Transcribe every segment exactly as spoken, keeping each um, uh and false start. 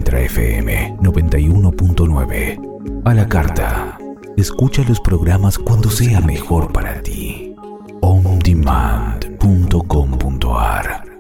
Ultra F M noventa y uno punto nueve. A la carta. Escucha los programas cuando sea mejor para ti. on demand punto com punto a r.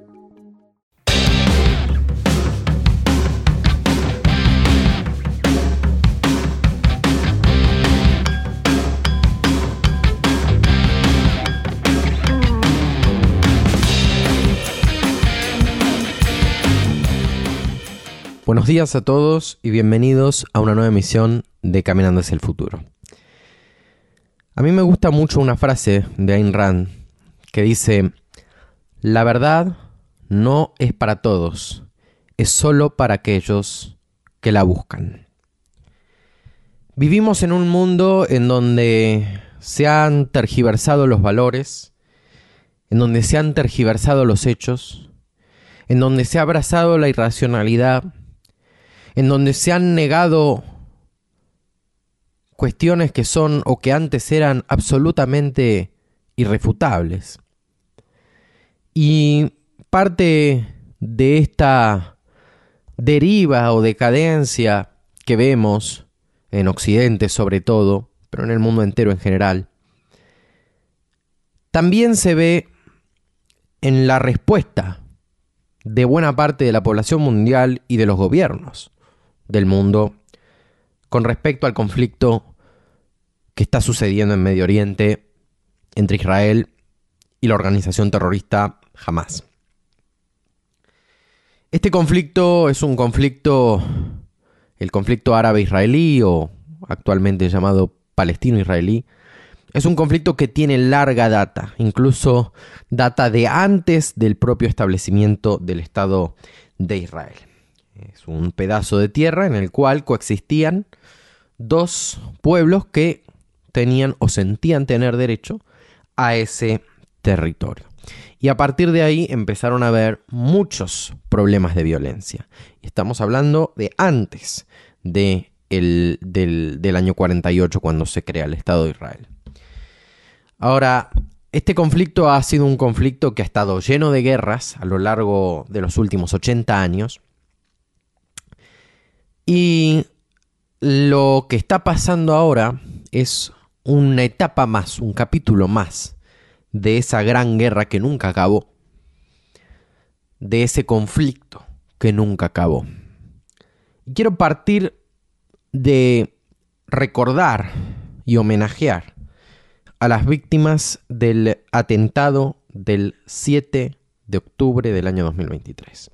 Buenos días a todos y bienvenidos a una nueva emisión de Caminando hacia el futuro. A mí me gusta mucho una frase de Ayn Rand que dice: la verdad no es para todos, es solo para aquellos que la buscan. Vivimos en un mundo en donde se han tergiversado los valores, en donde se han tergiversado los hechos, en donde se ha abrazado la irracionalidad, en donde se han negado cuestiones que son o que antes eran absolutamente irrefutables. Y parte de esta deriva o decadencia que vemos en Occidente sobre todo, pero en el mundo entero en general, también se ve en la respuesta de buena parte de la población mundial y de los gobiernos del mundo con respecto al conflicto que está sucediendo en Medio Oriente entre Israel y la organización terrorista Hamas. Este conflicto es un conflicto, el conflicto árabe-israelí o actualmente llamado palestino-israelí, es un conflicto que tiene larga data, incluso data de antes del propio establecimiento del Estado de Israel. Es un pedazo de tierra en el cual coexistían dos pueblos que tenían o sentían tener derecho a ese territorio. Y a partir de ahí empezaron a haber muchos problemas de violencia. Estamos hablando de antes de el, del, del año cuarenta y ocho, cuando se crea el Estado de Israel. Ahora, este conflicto ha sido un conflicto que ha estado lleno de guerras a lo largo de los últimos ochenta años. Y lo que está pasando ahora es una etapa más, un capítulo más de esa gran guerra que nunca acabó, de ese conflicto que nunca acabó. Y quiero partir de recordar y homenajear a las víctimas del atentado del siete de octubre del año dos mil veintitrés.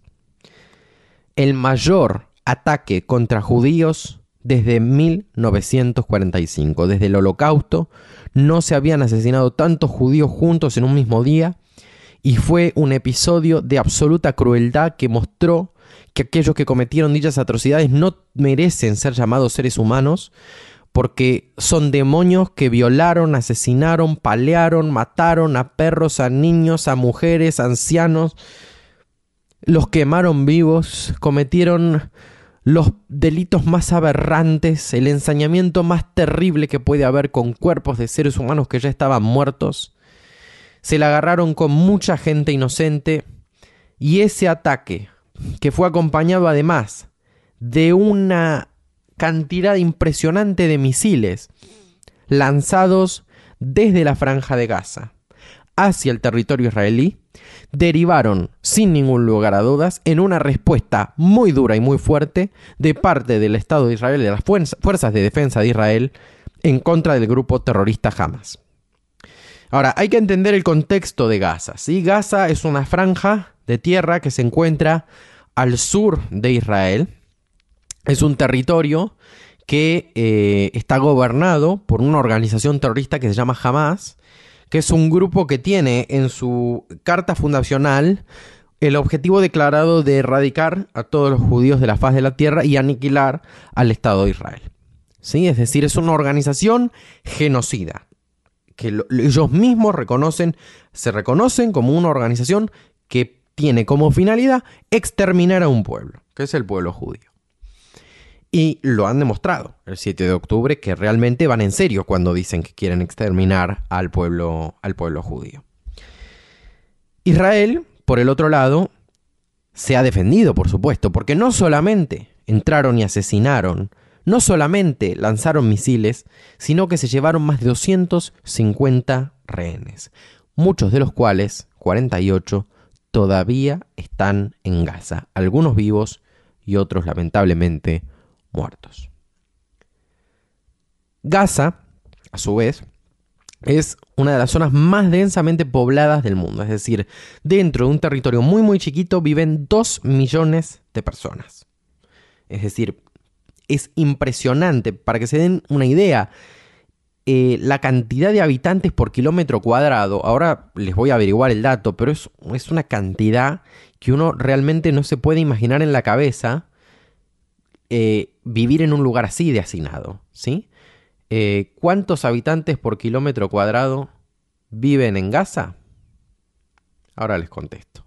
El mayor ataque contra judíos desde mil novecientos cuarenta y cinco. Desde el Holocausto no se habían asesinado tantos judíos juntos en un mismo día, y fue un episodio de absoluta crueldad que mostró que aquellos que cometieron dichas atrocidades no merecen ser llamados seres humanos, porque son demonios que violaron, asesinaron, palearon, mataron a perros, a niños, a mujeres, a ancianos, los quemaron vivos, cometieron los delitos más aberrantes, el ensañamiento más terrible que puede haber con cuerpos de seres humanos que ya estaban muertos. Se la agarraron con mucha gente inocente, y ese ataque, que fue acompañado además de una cantidad impresionante de misiles lanzados desde la Franja de Gaza hacia el territorio israelí, derivaron, sin ningún lugar a dudas, en una respuesta muy dura y muy fuerte de parte del Estado de Israel y de las fuerzas de defensa de Israel en contra del grupo terrorista Hamas. Ahora, hay que entender el contexto de Gaza, ¿sí? Gaza es una franja de tierra que se encuentra al sur de Israel. Es un territorio que eh, está gobernado por una organización terrorista que se llama Hamas, que es un grupo que tiene en su carta fundacional el objetivo declarado de erradicar a todos los judíos de la faz de la tierra y aniquilar al Estado de Israel. ¿Sí? Es decir, es una organización genocida, que lo, ellos mismos reconocen, se reconocen como una organización que tiene como finalidad exterminar a un pueblo, que es el pueblo judío. Y lo han demostrado el siete de octubre, que realmente van en serio cuando dicen que quieren exterminar al pueblo, al pueblo judío. Israel, por el otro lado, se ha defendido, por supuesto, porque no solamente entraron y asesinaron, no solamente lanzaron misiles, sino que se llevaron más de doscientos cincuenta rehenes, muchos de los cuales, cuarenta y ocho, todavía están en Gaza, algunos vivos y otros lamentablemente muertos. Gaza, a su vez, es una de las zonas más densamente pobladas del mundo, es decir, dentro de un territorio muy muy chiquito viven dos millones de personas. Es decir, es impresionante, para que se den una idea, eh, la cantidad de habitantes por kilómetro cuadrado, ahora les voy a averiguar el dato, pero es, es una cantidad que uno realmente no se puede imaginar en la cabeza eh, vivir en un lugar así de hacinado, ¿sí? Eh, ¿Cuántos habitantes por kilómetro cuadrado viven en Gaza? Ahora les contesto.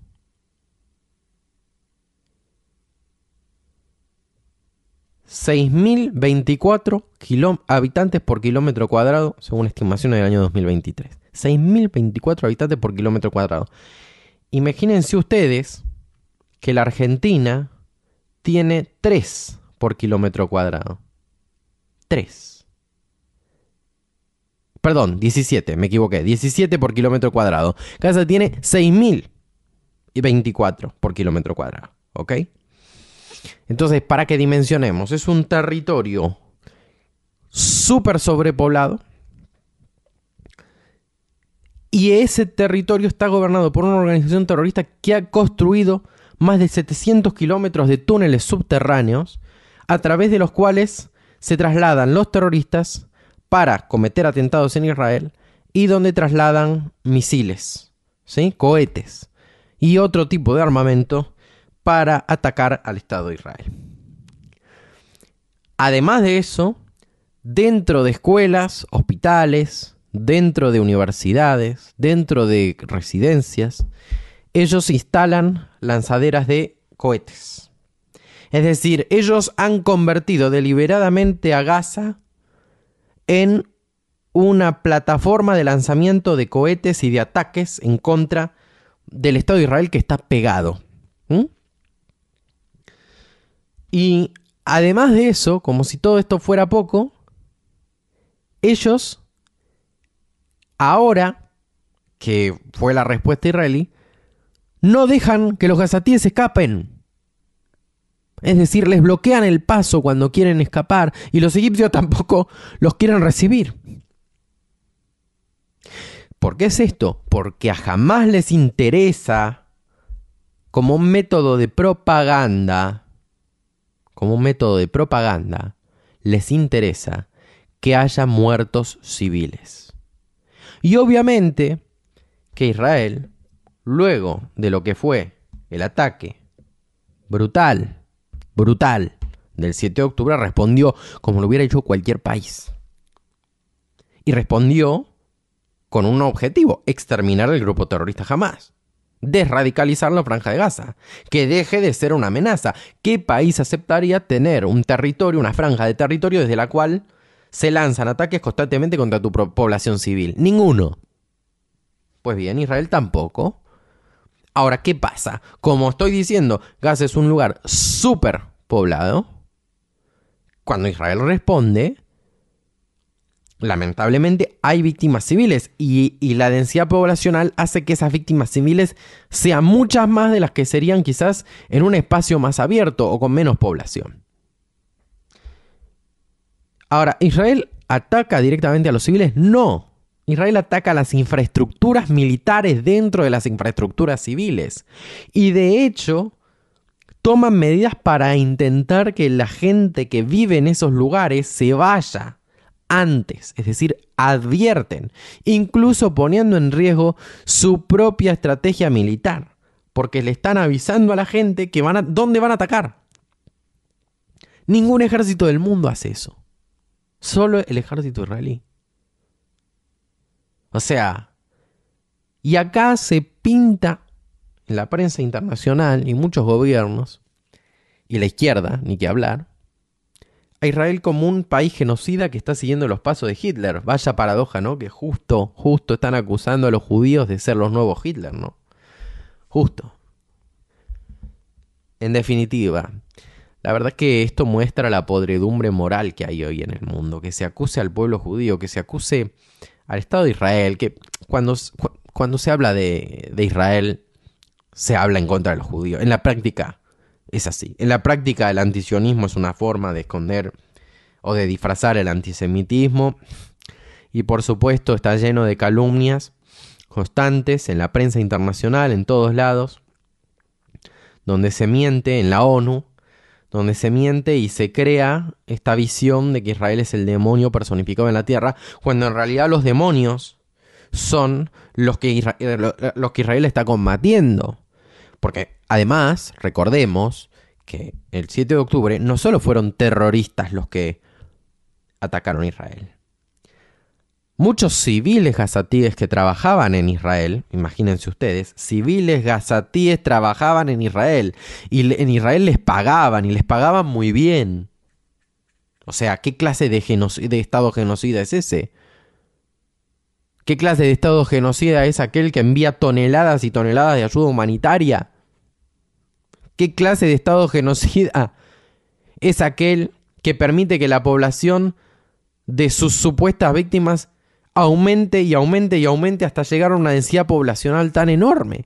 seis mil veinticuatro habitantes por kilómetro cuadrado, según estimaciones del año dos mil veintitrés. seis mil veinticuatro habitantes por kilómetro cuadrado. Imagínense ustedes que la Argentina tiene tres por kilómetro cuadrado. tres. Perdón, diecisiete, me equivoqué. diecisiete por kilómetro cuadrado. Gaza tiene seis mil veinticuatro por kilómetro cuadrado. ¿Ok? Entonces, para que dimensionemos, es un territorio súper sobrepoblado. Y ese territorio está gobernado por una organización terrorista que ha construido más de setecientos kilómetros de túneles subterráneos a través de los cuales se trasladan los terroristas para cometer atentados en Israel y donde trasladan misiles, ¿sí? Cohetes y otro tipo de armamento para atacar al Estado de Israel. Además de eso, dentro de escuelas, hospitales, dentro de universidades, dentro de residencias, ellos instalan lanzaderas de cohetes. Es decir, ellos han convertido deliberadamente a Gaza en una plataforma de lanzamiento de cohetes y de ataques en contra del Estado de Israel que está pegado. ¿Mm? Y además de eso, como si todo esto fuera poco, ellos, ahora que fue la respuesta israelí, no dejan que los gazatíes escapen. Es decir, les bloquean el paso cuando quieren escapar y los egipcios tampoco los quieren recibir. ¿Por qué es esto? Porque a Hamás les interesa, como un método de propaganda, como un método de propaganda, les interesa que haya muertos civiles. Y obviamente que Israel, luego de lo que fue el ataque brutal, brutal del siete de octubre, respondió como lo hubiera hecho cualquier país. Y respondió con un objetivo: exterminar el grupo terrorista Hamás, desradicalizar la Franja de Gaza, que deje de ser una amenaza. ¿Qué país aceptaría tener un territorio, una franja de territorio desde la cual se lanzan ataques constantemente contra tu población civil? Ninguno. Pues bien, Israel tampoco. Ahora, ¿qué pasa? Como estoy diciendo, Gaza es un lugar súper poblado. Cuando Israel responde, lamentablemente hay víctimas civiles y, y la densidad poblacional hace que esas víctimas civiles sean muchas más de las que serían quizás en un espacio más abierto o con menos población. Ahora, ¿Israel ataca directamente a los civiles? No. Israel ataca las infraestructuras militares dentro de las infraestructuras civiles. Y de hecho, toman medidas para intentar que la gente que vive en esos lugares se vaya antes. Es decir, advierten, incluso poniendo en riesgo su propia estrategia militar. Porque le están avisando a la gente que van a, dónde van a atacar. Ningún ejército del mundo hace eso. Solo el ejército israelí. O sea, y acá se pinta en la prensa internacional y muchos gobiernos, y la izquierda, ni que hablar, a Israel como un país genocida que está siguiendo los pasos de Hitler. Vaya paradoja, ¿no? Que justo, justo están acusando a los judíos de ser los nuevos Hitler, ¿no? Justo. En definitiva, la verdad que esto muestra la podredumbre moral que hay hoy en el mundo, que se acuse al pueblo judío, que se acuse al Estado de Israel, que cuando, cuando se habla de, de Israel, se habla en contra de los judíos. En la práctica es así. En la práctica el antisionismo es una forma de esconder o de disfrazar el antisemitismo, y por supuesto está lleno de calumnias constantes en la prensa internacional, en todos lados, donde se miente, en la ONU, donde se miente y se crea esta visión de que Israel es el demonio personificado en la tierra, cuando en realidad los demonios son los que Israel, los que Israel está combatiendo. Porque además, recordemos que el siete de octubre no solo fueron terroristas los que atacaron a Israel. Muchos civiles gazatíes que trabajaban en Israel, imagínense ustedes, civiles gazatíes trabajaban en Israel y en Israel les pagaban y les pagaban muy bien. O sea, ¿qué clase de, genoc- de estado genocida es ese? ¿Qué clase de estado genocida es aquel que envía toneladas y toneladas de ayuda humanitaria? ¿Qué clase de estado genocida es aquel que permite que la población de sus supuestas víctimas aumente y aumente y aumente hasta llegar a una densidad poblacional tan enorme?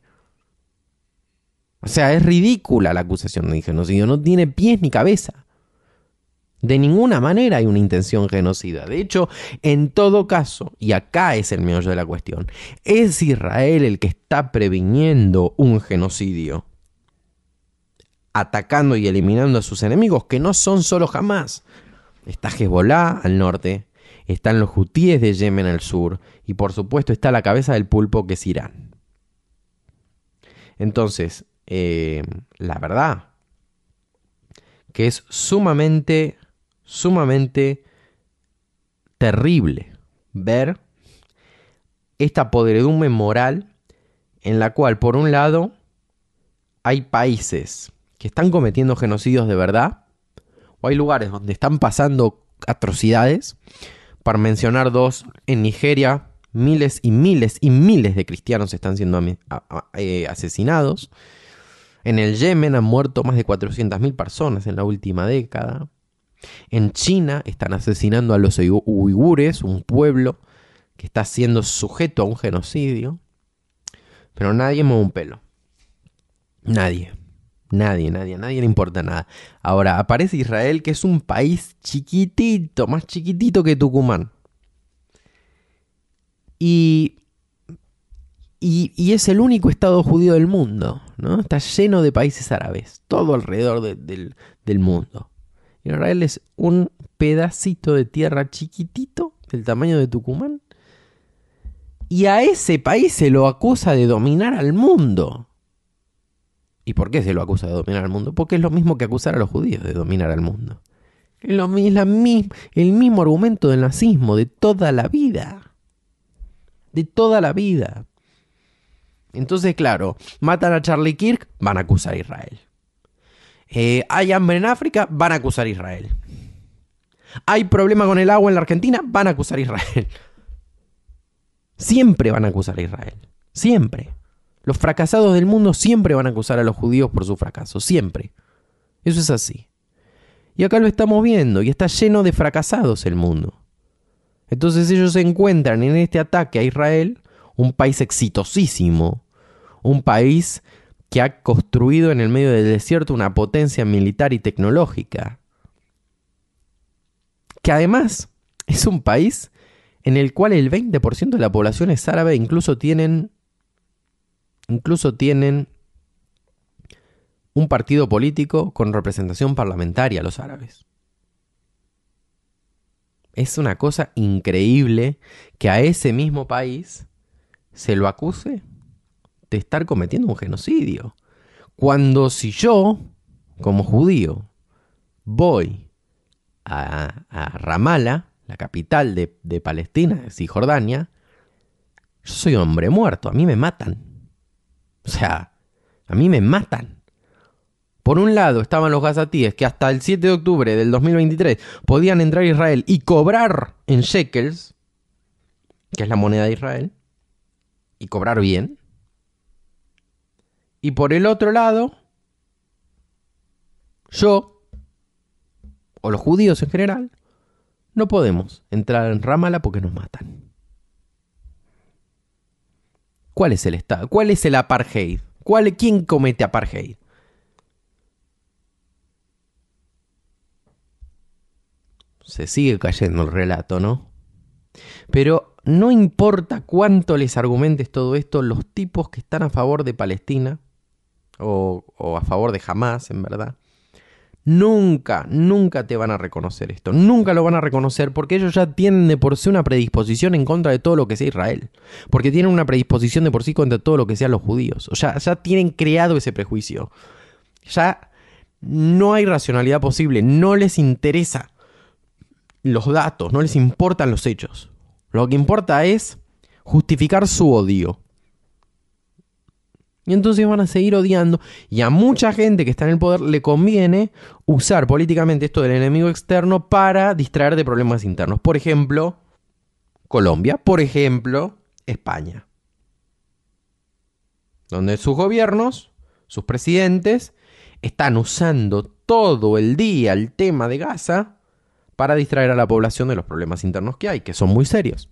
O sea, es ridícula la acusación de genocidio, no tiene pies ni cabeza. De ninguna manera hay una intención genocida. De hecho, en todo caso, y acá es el meollo de la cuestión, es Israel el que está previniendo un genocidio, atacando y eliminando a sus enemigos, que no son solo Hamás. Está Hezbollah al norte, están los hutíes de Yemen al sur, y por supuesto está la cabeza del pulpo, que es Irán. Entonces, eh, la verdad que es sumamente, sumamente terrible ver esta podredumbre moral en la cual, por un lado, hay países que están cometiendo genocidios de verdad, o hay lugares donde están pasando atrocidades. Para mencionar dos, en Nigeria miles y miles y miles de cristianos están siendo asesinados. En el Yemen han muerto más de cuatrocientas mil personas en la última década. En China están asesinando a los uigures, un pueblo que está siendo sujeto a un genocidio. Pero nadie mueve un pelo. Nadie. Nadie, nadie, a nadie le importa nada. Ahora, aparece Israel, que es un país chiquitito, más chiquitito que Tucumán. Y, y, y es el único estado judío del mundo, ¿no? Está lleno de países árabes, todo alrededor de, del, del mundo. Israel es un pedacito de tierra chiquitito, del tamaño de Tucumán. Y a ese país se lo acusa de dominar al mundo. ¿Y por qué se lo acusa de dominar al mundo? Porque es lo mismo que acusar a los judíos de dominar al mundo. Es, lo, es la, el mismo argumento del nazismo de toda la vida. De toda la vida. Entonces, claro, matan a Charlie Kirk, van a acusar a Israel. Eh, hay hambre en África, van a acusar a Israel. Hay problema con el agua en la Argentina, van a acusar a Israel. Siempre van a acusar a Israel. Siempre. Los fracasados del mundo siempre van a acusar a los judíos por su fracaso, siempre. Eso es así. Y acá lo estamos viendo, y está lleno de fracasados el mundo. Entonces ellos se encuentran en este ataque a Israel, un país exitosísimo, un país que ha construido en el medio del desierto una potencia militar y tecnológica, que además es un país en el cual el veinte por ciento de la población es árabe e incluso tienen... Incluso tienen un partido político con representación parlamentaria, los árabes. Es una cosa increíble que a ese mismo país se lo acuse de estar cometiendo un genocidio. Cuando si yo, como judío, voy a, a Ramallah, la capital de, de Palestina, Cisjordania, yo soy hombre muerto, a mí me matan. O sea, a mí me matan. Por un lado estaban los gazatíes que hasta el siete de octubre del dos mil veintitrés podían entrar a Israel y cobrar en shekels, que es la moneda de Israel, y cobrar bien. Y por el otro lado Yo, o los judíos en general, no podemos entrar en Ramallah porque nos matan. ¿Cuál es el Estado? ¿Cuál es el apartheid? ¿Cuál, ¿Quién comete apartheid? Se sigue cayendo el relato, ¿no? Pero no importa cuánto les argumentes todo esto, los tipos que están a favor de Palestina, o, o a favor de Hamás, en verdad, nunca, nunca te van a reconocer esto. Nunca lo van a reconocer porque ellos ya tienen de por sí una predisposición en contra de todo lo que sea Israel. Porque tienen una predisposición de por sí contra todo lo que sean los judíos. O sea, ya tienen creado ese prejuicio. Ya no hay racionalidad posible. No les interesa los datos, no les importan los hechos. Lo que importa es justificar su odio. Y entonces van a seguir odiando. Y a mucha gente que está en el poder le conviene usar políticamente esto del enemigo externo para distraer de problemas internos. Por ejemplo, Colombia. Por ejemplo, España. Donde sus gobiernos, sus presidentes, están usando todo el día el tema de Gaza para distraer a la población de los problemas internos que hay, que son muy serios.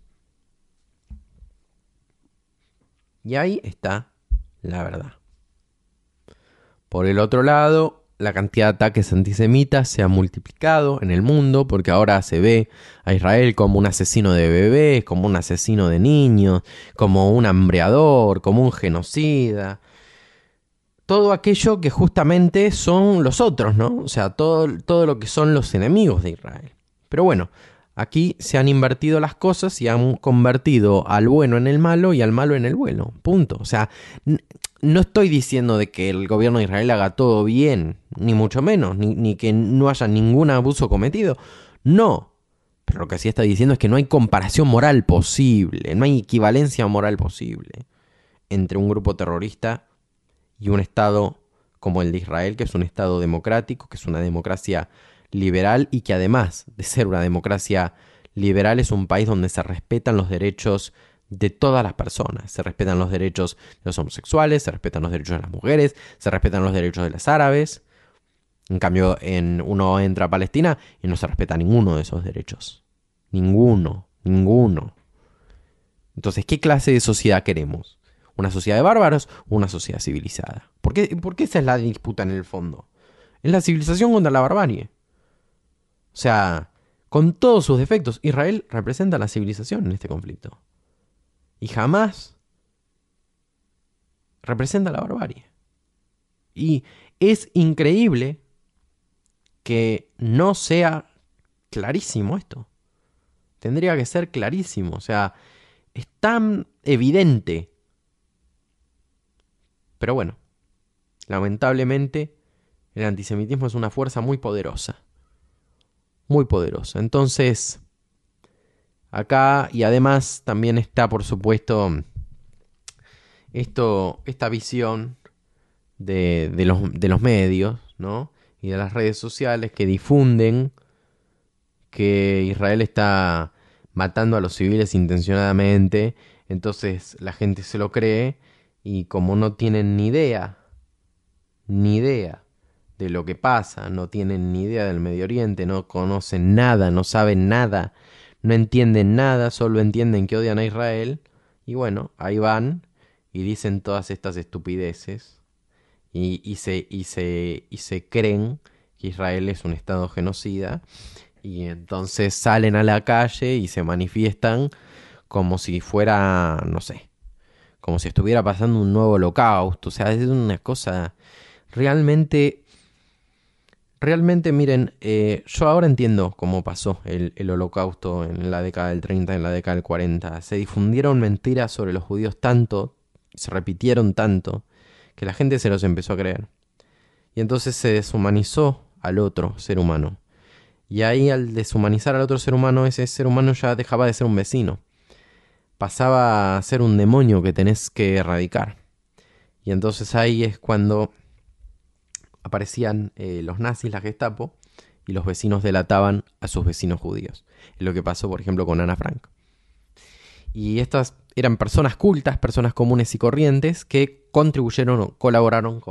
Y ahí está la verdad. Por el otro lado, la cantidad de ataques antisemitas se ha multiplicado en el mundo, porque ahora se ve a Israel como un asesino de bebés, como un asesino de niños, como un hambreador, como un genocida. Todo aquello que justamente son los otros, ¿no? O sea, todo, todo lo que son los enemigos de Israel. Pero bueno, aquí se han invertido las cosas y han convertido al bueno en el malo y al malo en el bueno. Punto. O sea, n- no estoy diciendo de que el gobierno de Israel haga todo bien, ni mucho menos, ni, ni que no haya ningún abuso cometido. No. Pero lo que sí está diciendo es que no hay comparación moral posible, no hay equivalencia moral posible entre un grupo terrorista y un Estado como el de Israel, que es un Estado democrático, que es una democracia liberal y que además de ser una democracia liberal es un país donde se respetan los derechos de todas las personas. Se respetan los derechos de los homosexuales, se respetan los derechos de las mujeres, se respetan los derechos de los árabes. En cambio, en, uno entra a Palestina y no se respeta ninguno de esos derechos. Ninguno, ninguno. Entonces, ¿qué clase de sociedad queremos? ¿Una sociedad de bárbaros o una sociedad civilizada? ¿Por qué, por qué esa es la disputa en el fondo? Es la civilización contra la barbarie. O sea, con todos sus defectos, Israel representa la civilización en este conflicto. Y jamás representa la barbarie. Y es increíble que no sea clarísimo esto. Tendría que ser clarísimo. O sea, es tan evidente. Pero bueno, lamentablemente el antisemitismo es una fuerza muy poderosa. Muy poderosa. Entonces, acá, y además también está, por supuesto, esto, esta visión de, de, los, de los medios, ¿no? Y de las redes sociales que difunden que Israel está matando a los civiles intencionadamente. Entonces la gente se lo cree y como no tienen ni idea, ni idea de lo que pasa, no tienen ni idea del Medio Oriente, no conocen nada, no saben nada, no entienden nada, solo entienden que odian a Israel. Y bueno, ahí van y dicen todas estas estupideces y, y, se, y, se, y se creen que Israel es un estado genocida y entonces salen a la calle y se manifiestan como si fuera, no sé, como si estuviera pasando un nuevo holocausto. O sea, es una cosa realmente... Realmente, miren, eh, yo ahora entiendo cómo pasó el, el holocausto en la década del treinta, en la década del cuarenta. Se difundieron mentiras sobre los judíos tanto, se repitieron tanto, que la gente se los empezó a creer. Y entonces se deshumanizó al otro ser humano. Y ahí al deshumanizar al otro ser humano, ese ser humano ya dejaba de ser un vecino. Pasaba a ser un demonio que tenés que erradicar. Y entonces ahí es cuando aparecían eh, los nazis, la Gestapo, y los vecinos delataban a sus vecinos judíos. Es lo que pasó, por ejemplo, con Ana Frank. Y estas eran personas cultas, personas comunes y corrientes, que contribuyeron o colaboraron con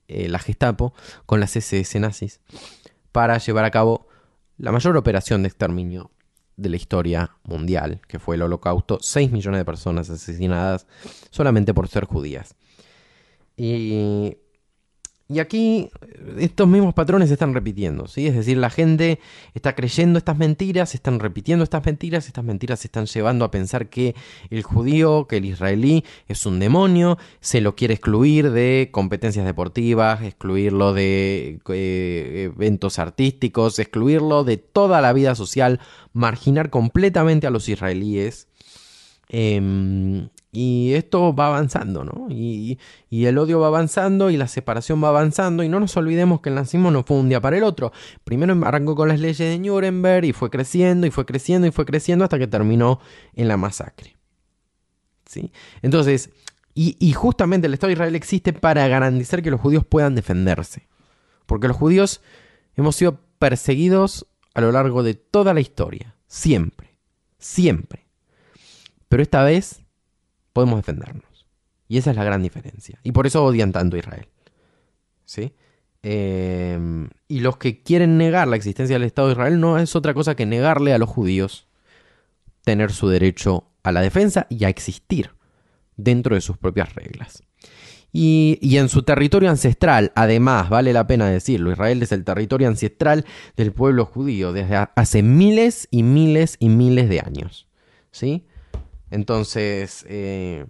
eh, la Gestapo con las ese ese nazis para llevar a cabo la mayor operación de exterminio de la historia mundial, que fue el Holocausto. seis millones de personas asesinadas solamente por ser judías. Y, y aquí estos mismos patrones se están repitiendo, ¿sí? Es decir, la gente está creyendo estas mentiras, se están repitiendo estas mentiras, estas mentiras se están llevando a pensar que el judío, que el israelí es un demonio, se lo quiere excluir de competencias deportivas, excluirlo de eh, eventos artísticos, excluirlo de toda la vida social, marginar completamente a los israelíes. Eh, y esto va avanzando, ¿no? Y, y el odio va avanzando y la separación va avanzando. Y no nos olvidemos que el nazismo no fue un día para el otro. Primero arrancó con las leyes de Nuremberg y fue creciendo y fue creciendo y fue creciendo hasta que terminó en la masacre, ¿sí? Entonces, y, y justamente el Estado de Israel existe para garantizar que los judíos puedan defenderse. Porque los judíos hemos sido perseguidos a lo largo de toda la historia. Siempre. Siempre. Pero esta vez podemos defendernos. Y esa es la gran diferencia. Y por eso odian tanto a Israel, ¿sí? Eh, y los que quieren negar la existencia del Estado de Israel no es otra cosa que negarle a los judíos tener su derecho a la defensa y a existir dentro de sus propias reglas. Y, y en su territorio ancestral, además, vale la pena decirlo, Israel es el territorio ancestral del pueblo judío desde hace miles y miles y miles de años, ¿sí? Entonces, eh,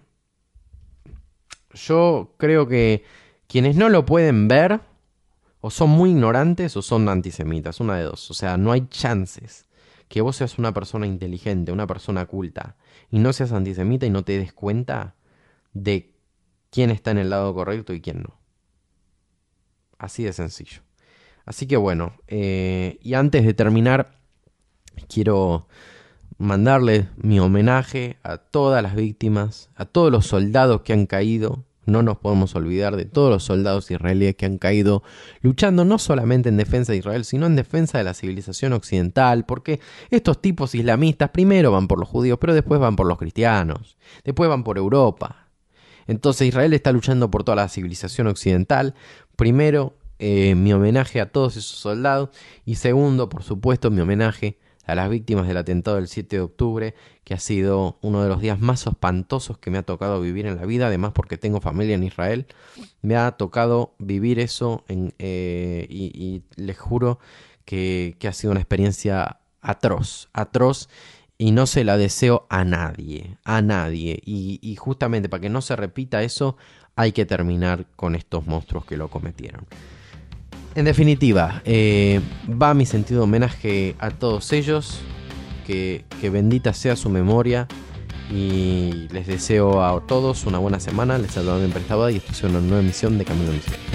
yo creo que quienes no lo pueden ver o son muy ignorantes o son antisemitas, una de dos. O sea, no hay chances que vos seas una persona inteligente, una persona culta, y no seas antisemita y no te des cuenta de quién está en el lado correcto y quién no. Así de sencillo. Así que bueno, eh, y antes de terminar, quiero mandarle mi homenaje a todas las víctimas, a todos los soldados que han caído. No nos podemos olvidar de todos los soldados israelíes que han caído luchando no solamente en defensa de Israel, sino en defensa de la civilización occidental, porque estos tipos islamistas primero van por los judíos, pero después van por los cristianos, después van por Europa. Entonces Israel está luchando por toda la civilización occidental. Primero, eh, mi homenaje a todos esos soldados, y segundo, por supuesto, mi homenaje a las víctimas del atentado del siete de octubre, que ha sido uno de los días más espantosos que me ha tocado vivir en la vida, además porque tengo familia en Israel. Me ha tocado vivir eso en, eh, y, y les juro que, que ha sido una experiencia atroz, atroz, y no se la deseo a nadie, a nadie. Y, y justamente para que no se repita eso, hay que terminar con estos monstruos que lo cometieron. En definitiva, eh, va mi sentido de homenaje a todos ellos, que, que bendita sea su memoria, y les deseo a todos una buena semana. Les saludo en Prestabada y esto es una nueva emisión de Camino al Misterio.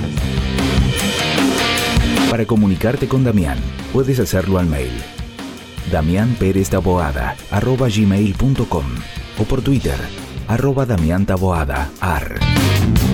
Para comunicarte con Damián, puedes hacerlo al mail damian perez taboada arroba gmail punto com o por Twitter arroba damian taboada ar.